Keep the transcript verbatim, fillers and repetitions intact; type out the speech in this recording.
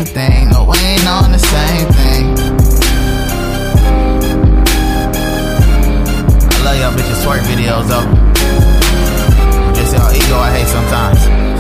same thing. No, we ain't on the same thing. I love y'all bitches twerk videos though. Just y'all ego I hate sometimes.